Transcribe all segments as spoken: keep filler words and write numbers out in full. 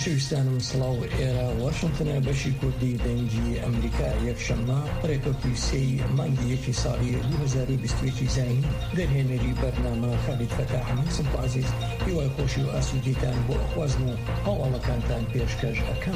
خۆشەویستانم سڵاو ئێرە واشنتنە بەشی کوردی دەنگی ئەمریکا یەکشەممە ڕێکەوتی سێی مانگی یەکی ساڵی دوو هەزار و بیست و یەک زاین دەرهێنەری بەرنامە خەلیل فەتاح میسم عەزیز هیوای خۆشی و ئاسوودیتان بۆ ئەخوازن و هەواڵەکانتان پێشکەش ئەکەم.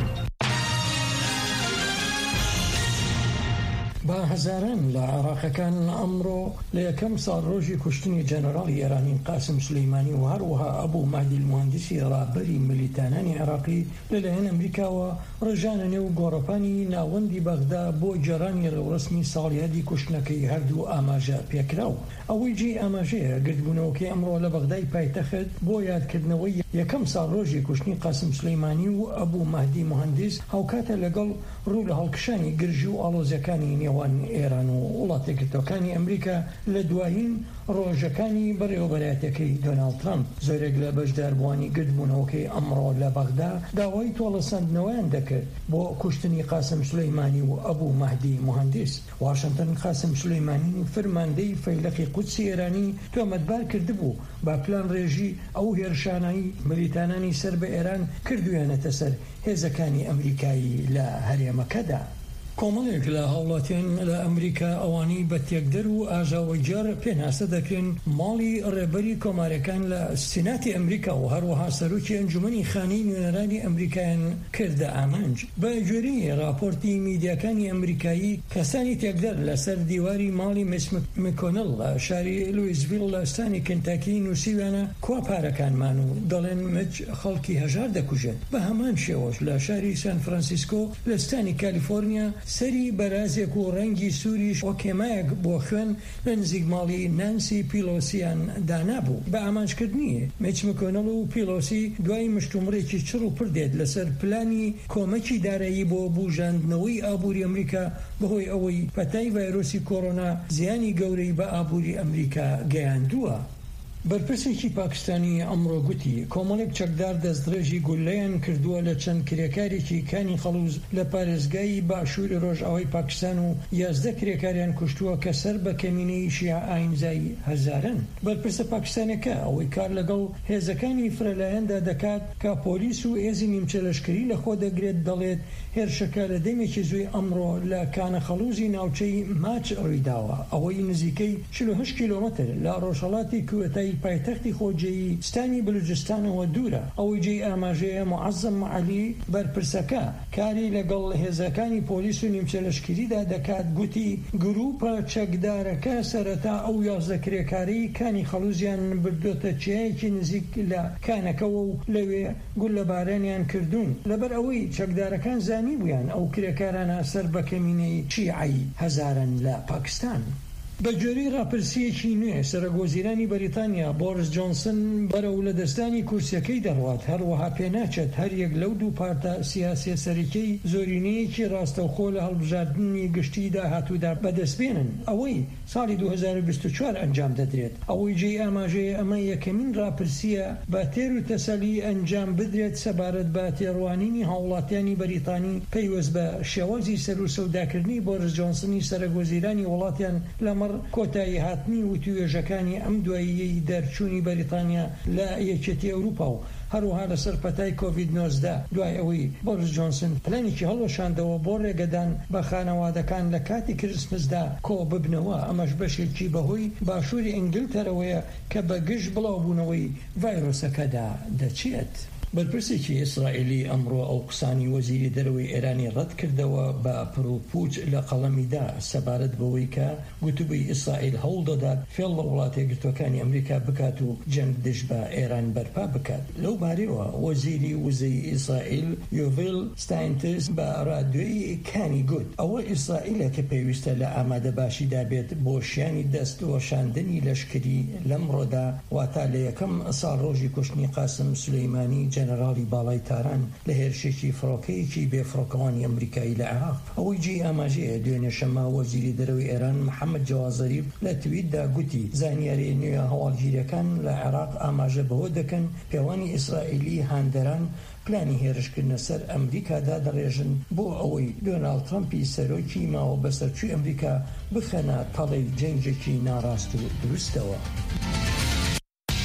با هەزاران لە عێراقەکان ئەمڕۆ لە یەکەم ساڵ ڕۆژی کوشتنی جەنەڕاڵی ئێرانی قاسم سولەیمانی و هەروەها ئەبوو مەهدی الموهەندیسی ڕابەری ملیتانانی عێراقی لەلایەن ئەمریکاوە ڕێژانە نێو گۆڕەپانی ناوەندی بەغدا بۆ جێڕانی ڕێوڕسمی ساڵیادی کوشتنەکەی هەردوو ئاماژە پێکراو. ئەوەی جێی ئاماژەیە گرتبوونەوەکەی ئەمڕۆ لە بەغدای پایتەخت بۆ یادکردنەوەی یەکەم ساڵ ڕۆژی کوشتنی قاسم سولەیمانی و ئەبوو مەهدی موهەندیس هاوکاتە لەگەڵ ڕوو لە هەڵکشانی گرژی و ئاڵۆزیەکانی نێوان ئێران و وڵاتی یەکگرتووەکانی ئەمریکا لە دوایین ڕۆژەکانی بەڕێوەبەرایەتەکەی دۆناڵد ترامپ. زۆرێک لە بەشداربووانی گرتبوونەوەکەی ئەمڕۆ لە بەغدا داوای تۆڵەسەندنەوەیان دەکرد بۆ کوشتنی قاسم سولەیمانی و ئەبوو مەهدی موهەندیس. واشنتن قاسم سولەیمانی فەرماندەی فەیلقی قودسی ئێرانی تۆمەتبار کردبوو با پلان ڕێژی ئەو هێرشانایی ملیتانانی سەر بە ئێران کردویانەتە سەر هێزەکانی ئەمریکایی لە هەرێمەکەدا. کۆمەڵێک لە هاوڵاتیان لە ئەمریکا ئەوانی بە تێکدەر و ئاژاوەجار پێناسە دەکرێن ماڵی ڕێبەری کۆمارەکان لە سیناتی ئەمریکا و هەروەها سەرۆکی ئەنجومەنی خانەی نوێنەرانی ئەمریکایان کردە ئامانج. بە گوێرەی راپۆرتی میدیاکانی ئەمریکایی کەسانی تێکدەر لەسەر دیواری ماڵی میچ مکۆنڵ لە شاری لویزڤیل لە ئەستانی کنتاکی نووسیویانە کوا پارەکانمان و دەڵێن مچ خەڵکی هەژار دەکوژێت. بە هەمان شێوەش لە شاری سان فرانسیسکۆ لە ئەستانی کالیفۆرنیا سەری بەرازێک و ڕەنگی سووریش ئۆکێمایەک بۆ خوێن لە نزیک ماڵی نانسی پیلۆسیان دانابوو. بە ئامانجکردنی میچ مکۆنڵ و پیلۆسی دوای مشتومڕێکی چڕ و پردێت لەسەر پلانی کۆمەکی دارایی بۆ بوژاندنەوەی ئابووری ئەمریکا بەهۆی ئەوەی پەتای ڤایرۆسی کۆڕۆنا زیانی گەورەی بە ئابووری ئەمریکا گەیاندووە. بەرپرسێکی پاکستانی ئەمڕۆ گوتی کۆمەڵێک چەکدار دەستدرێژی گولەیان کردووە لە چەند کرێکارێکی کانی خەڵوز لە پارێزگای باشووری ڕۆژئاوای پاکستان و یازدە کرێکاریان کوشتووە کە سەر بە کەمینەی شیعە ئاینزایی هەزارن. بەرپرسە پاکستانەکە ئەوەی کار لەگەڵ هێزەکانی فرەلایەندا دەکات کە پۆلیس و هێزی نیمچە لەشکری لەخۆ دەگرێت دەڵێت هێرشەکە لە دەمێکی زووی ئەمڕۆ لە کانە خەڵوزی ناوچەی ماچ ڕوویداوە ئەوەی نزیکەی چل و هەشت کیلۆمەتر لە ڕۆژهەڵاتی کوێتای پایتەختی خۆجێی ستانی بلوچستانەوە دوورە. ئەوەی جێی ئاماژەیە موعەزەم عەلی بەرپرسەکە کاری لەگەڵ هێزەکانی پۆلیس و نیمچە لەشکریدا دەکات گوتی گروپە چەکدارەکە سەرەتا ئەو یازدە کرێکاری کانی خەڵوزیان بردوتە چیایەکی نزیک لە کانەکەوە و لەوێ گول لە بارانیان کردوون لەبەر ئەوەی چەکدارەکان زانی بوویان ئەو کرێکارانە سەر بە کەمینەی شیعی هەزارن لە پاکستان. بە گوێرەی راپرسیەکی نوێ سەرۆکوەزیرانی بەریتانیا بۆریس جۆنسن بەرەو لە دەستانی کورسیەکەی دەڕوات. هەروەها پێناچێت هەر یەک لەو دوو پارتە سیاسی سەرەکیەی زۆرینەیەکی ڕاستەوخۆ لە هەڵبژاردننی گشتی داهاتوودا بەدەستبێنن. ئەوەی ساڵی دوو هەزار و بیست و چوار ئەنجام دەدرێت. ئەوەی جێی ئاماژەیە ئەمە یەکەمین راپرسیە بە تێر و تەسەلی ئەنجام بدرێت سەبارەت بە تێڕوانینی هاوڵاتیانی بەریتانی پەیوەست بە شێوازی سەر و سەوداکردنی بۆریس جۆنسنی سەرۆکوەزیرانی وڵاتیان لەمە کۆتایی هاتنی و توێژەکانی ئەم دواییەی دەرچوونی بەریتانیا لە یەکێتی ئەوروپا و هەروەها لەسەر پەتای کۆڤید نۆزدە دوای ئەوەی بۆریس جۆنسن پلانێکی هەڵوەشاندەوە بۆ ڕێگەدان بە خانەوادەکان لە کاتی کریسمسدا کۆ ببنەوە. ئەمەش بەشێکی بەهۆی باشووری ئینگلتەرەوەیە کە بە گشت بڵاوبوونەوەی ڤایرۆسەکەدا دەچێت. بەرپرسێکی ئیسرائیلی ئەمڕۆ ئەو قسانی وەزیری دەرەوەی ئێرانی ڕەت کردەوە بە پرۆپوچ لە قەڵەمیدا سەبارەت بەوەی کە گوتوبووی ئیسرائیل هەوڵ دەدات فێڵ لە وڵاتە یەکگرتووەکانی ئەمریکا بکات و جەنگ دژ بە ئێران بەرپا بکات. لەو بارەوە وەزیری وزەی ئیسرائیل یۆڤیل ستاینتس بە ڕادیۆی کانی گوت ئەوە ئیسرائیلە کە پێویستە لە ئامادەباشیدا بێت بۆ شیانی دەست وەشاندنی لەشکری لەمڕۆدا واتە لە یەکەم ساڵ ڕۆژی کوشتنی قاسم سولەیمانی جەنەراڵی باڵای تاران لە هێرشێکی فڕۆکەیەکی بێفڕۆکەوانی ئەمریکایی لە عێراق. ئەوەی جێی ئاماژەیە دوێنێ شەمە وەزیری دەرەوەی ئێران محەممەد جەواد زەریف لە تویتدا گوتی زانیاری نوێ هەواڵگیریەکان لە عێراق ئاماژە بەوە دەکەن پێوانی ئیسرائیلی هاندەران پلانی هێرشکردنە سەر ئەمریکادا دەڕێژن بۆ ئەوەی دۆناڵد ترامپی سەرۆکی ماوە بەسەرچووی ئەمریکا بخەنە تەڵەی جەنگێکی ناڕاست و دروستەوە.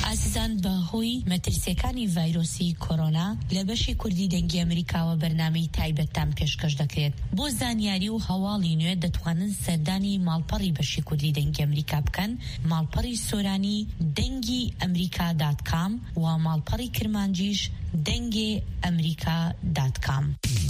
ئازیزان بەهۆی مەترسیەکانی ڤایرۆسی کۆرۆنا لە بەشی کوردی دەنگی ئەمریکاوە بەرنامەی تایبەتتان پێشکەش دەکرێت. بۆ زانیاری و هەواڵی نوێ دەتوانن سەردانی ماڵپەڕی بەشی کوردی دەنگی ئەمریکا بکەن، ماڵپەڕی سۆرانی دەنگی ئەمریکا دات کام و ماڵپەڕی کرمانجیش دەنگی ئەمریکا دات کام.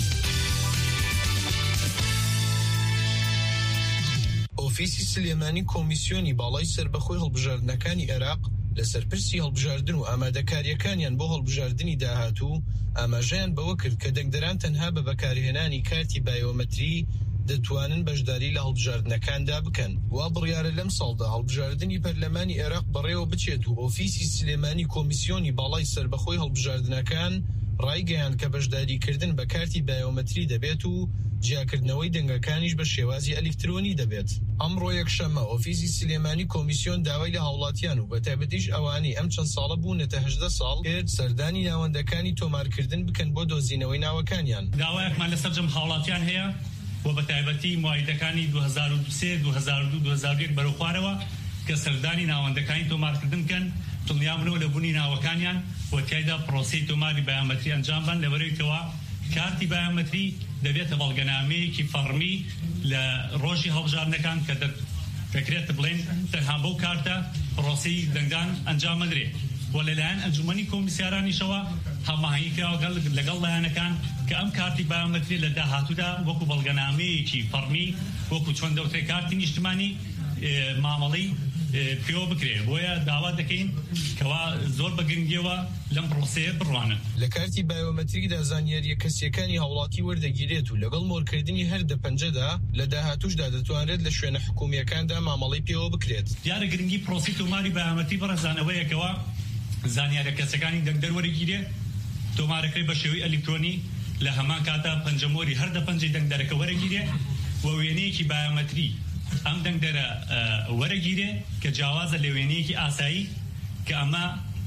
ئۆفیسی سلێمانی کۆمیسیۆنی باڵای سەربەخۆی هەڵبژاردنەکانی عێراق لە سەرپرسی هەڵبژاردن و ئامادەکاریەکانیان بۆ هەڵبژاردننی داهاتوو ئاماژەیان بەوە کرد کە دەنگدەران تەنها بە بەکارهێنانی کارتی بایۆمەتری دەتوانن بەشداری لە هەڵبژاردنەکاندا بکەن. وا بڕیارە لەم ساڵدا هەڵبژاردننی پەرلەمانی عێراق بەڕێوە بچێت و ئۆفیسی سلێمانی کۆمیسیۆنی باڵای سەربەخۆی هەڵبژاردنەکان ڕایگەیان کە بەشداریکردن بە کارتی بایۆمەتری دەبێت و جیاکردنەوەی دەنگەکانیش بە شێوازی ئەلکترۆنی دەبێت. ئەمڕۆ یەکشەمە ئۆفیسی سلێمانی کۆمیسیۆن داوای لە هاوڵاتیان و بەتایبەتیش ئەوانی ئەم چەند ساڵە بوونەتە هەژدە ساڵ کرد سەردانی ناوەندەکانی تۆمارکردن بکەن بۆ دۆزینەوەی ناوەکانیان. داوایەکمان لەسەر جەم هاوڵاتیان هەیە و بەتایبەتی معاهیدەکانی دوو هەزار و سێ دوو هەزار و دوو دوو هەزار و یەک بەرەو خوارەوە کە سەردانی ناوەندەکانی تۆمارکردن بکەن، دڵنیامنەوە لە بوونی ناوەکانیان و تایدا پرۆسەی تۆماری بایۆمەتری ئەنجام بن لەبەرەوەیکەوە کارتی بایۆمەتری دەبێتە بەڵگەنامەیەکی فەرمی لە ڕۆژی هەڵبژاردنەکان کە دەکرێت بڵێن تەنها بەو کارتە پرۆسەی دەنگدان ئەنجام مەدرێت و لەلایەن ئەنجومەنی کۆمیسیارانیشەوە هەماهەنگی کراوە لەگەڵ لایەنەکان کە ئەم کارتی بایۆمەتری لە داهاتوودا وەکو بەڵگەنامەیەکی فەرمی وەکو چۆن دەوترێت کارتی نیشتمانی مامەڵەی پێوە بکرێت. بۆیە داوا دەکەین کەوا زۆر بەگرنگیەوە لەم پرۆسەیە بڕوانن. لە کارتی بایۆمەتریکدا زانیاریە کەسیەکانی هاوڵاتی وەردەگیرێت و لەگەڵ مۆرکردنی هەر دە پەنجەدا لە داهاتووشدا دەتوانرێت لە شوێنە حکومیەکاندا مامەڵەی پێوە بکرێت. دیارە گرنگی پرۆسی تۆماری بایۆمەتری بەڕێزانەوەیەکەوە زانیاریە کەسەکانی دەنگدەر وەرەگیرێ تۆمارەکەی بە شێوەی ئەلکترۆنی لە هەمان کاتا پەنجەمۆری هەر دە پەنجەی دەنگدەرەکە وەرەگیرێ و وێنەیەکی بایۆمەتری ئەم دەنگدەرە وەرەگیرێ کە جیاوازە لە وێنەیەکی ئاسایی کە ئەمە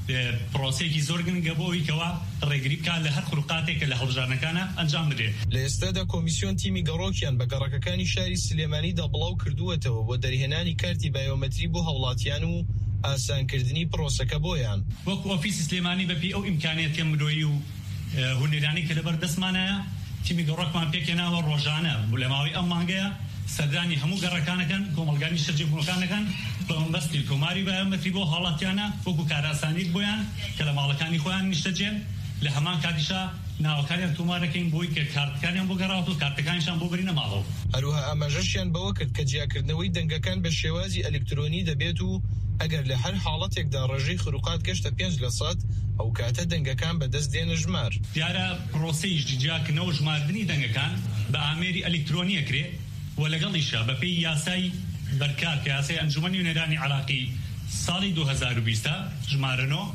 پرۆسێکی زۆر گرنگە بۆ ئەوەیکەوە ڕێگری بکات لە هەر خروقاتێکە لە هەڵبژاردنەکانە ئەنجام بدرێت. لە ئێستادا کۆمیسیۆن تیمی گەڕۆکیان بە گەڕەکەکانی شاری سلێمانیدا بڵاو کردووەتەوە بۆ دەرهێنانی کارتی بایۆمەتری بۆ هەوڵاتیان و ئاسانکردنی پرۆسەکە بۆیان. وەکو ئۆفیسی سلێمانی بەپی ئەو ئیمکانیەتی مرۆیی و هونێرانی کە لەبەر دەستمانەیە تیمی گەڕۆکمان پێکێناوە ڕۆژانە لە ماوەی ئەم مانگەیە سەردانی هەموو گەڕەکانەکەن کۆمەلگانی شەرجەبوونەکانەکەن بە مەبەستی کۆماری بایۆمەتری بۆ هاوڵاتیانە وەکو کاراسانیت بۆیان کە لە ماڵەکانی خۆیان نیشتەجێن لە هەمان کاتیشا ناوەکانیان تۆمارەکەین بۆی کە کارتەکانیان بۆ گەڕاوەوە و کارتەکانیشان بۆ بەرینە ماڵەوە. هەروها ئاماژەشیان بەوە کرد کە جیاکردنەوەی دەنگەکان بە شێوازی ئەلکترۆنی دەبێت و ئەگەر لە هەر حاڵەتێکدا ڕێژەی خروقات گەشتە پێنج لە سەد ئەو کاتە دەنگەکان بەدەست دێنە ژمار. دیارە پرۆسەی جیاکردنەوە ژماردنی دەنگەکان بە ئامێری ئەلکترۆنی ئەکرێ و لەگەڵیشە بەپێی یاسای بەرکار کە یاسای ئەنجومەنی نوێنەرانی عێراقی ساڵی دوو هەزار و بیست ئژمارەنەوە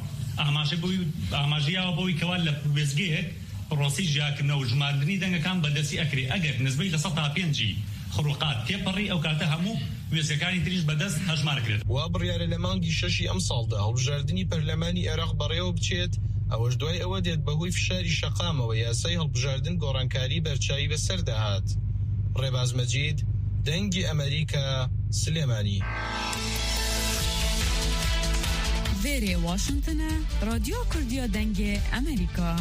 ئاماژەیەوە بۆی کەوا لە وێزگەیەک پرۆسی ژیاکردنەوە و ژماردنی دەنگەکان بەدەستی ئەکرێ ئەگەر نسبەی لە سەد تا پێنجی خروقات تێپەڕی ئەو کاتە هەموو وێزەکانی تریش بەدەست هەژمارکرێت. وا بڕیارە لە مانگی شەشی ئەم ساڵدا هەڵبژاردننی پەرلەمانی عێراق بەڕێوە بچێت ئەوەش دوای ئەوە دێت بەهۆی فشاری شەقامەوە یاسای هەڵبژاردن گۆڕانکاری بەرچاوی بەسەر داهات. ڕێباز مەجید، دەنگی ئەمریکا، سلێمانی. وێرێ واشنگتنە، رادیۆ کوردیە دەنگی ئەمریکا.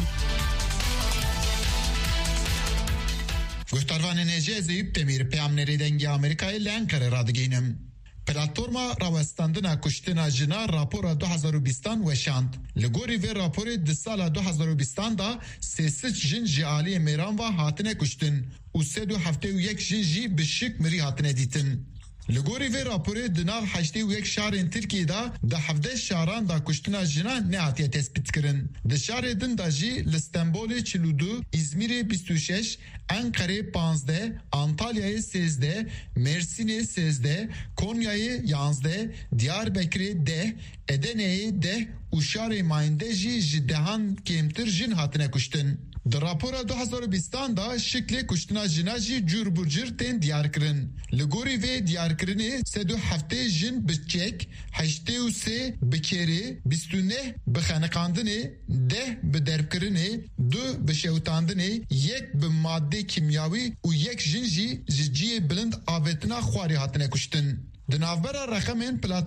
گوشتاروان نێژێزی تەمیر پەیامنەری دەنگی ئەمریکای لە ئەنکەرە ڕادگەینم. پلاتفۆرما ڕاوەستاندنا کوشتنا ژنا راپۆرا دو هەزار و بیست وەشاند. لە گۆری vê راپۆرê di sala دو هەزار و بیست da sêsî jin ji aliyê mêran ve hatine kuştin û sed û heftê û yek jin jî bi şik mirî hatine dîtin. Li gorî vê raporê di nav heştê û yek şarên Tirkiyeyê di hevdeh şaran da kuştina jinan nehatiye tespît kirin. Di şarê din da jî li Stenbolê çil û du, İzmirê bîst û şeş, Enqerê panzdeh, Antalyayê sêzdeh, Mêrsînê sêzdeh, Konyayê yanzdeh, Diyarbekirê deh, Edeneyê deh û şarê Mayîndê jî ji dehan kêmtir jin hatine kuştin. Di rapora du hezar û bîst da şiklê kuştina jina jî cur bû cir tên diyar kirin. Li gorî vê diyarkirinê sed û heftê jin bi çek, heştê û sê bi kêrê, bîst û neh bi xeniqandinê, deh bi dervkirinê, du bi şewtandinê, yek bi maddê kimyawî û yek jin jî ji ciyê bilind avêtina xwarê hatine kuştin. Di navbera rexemên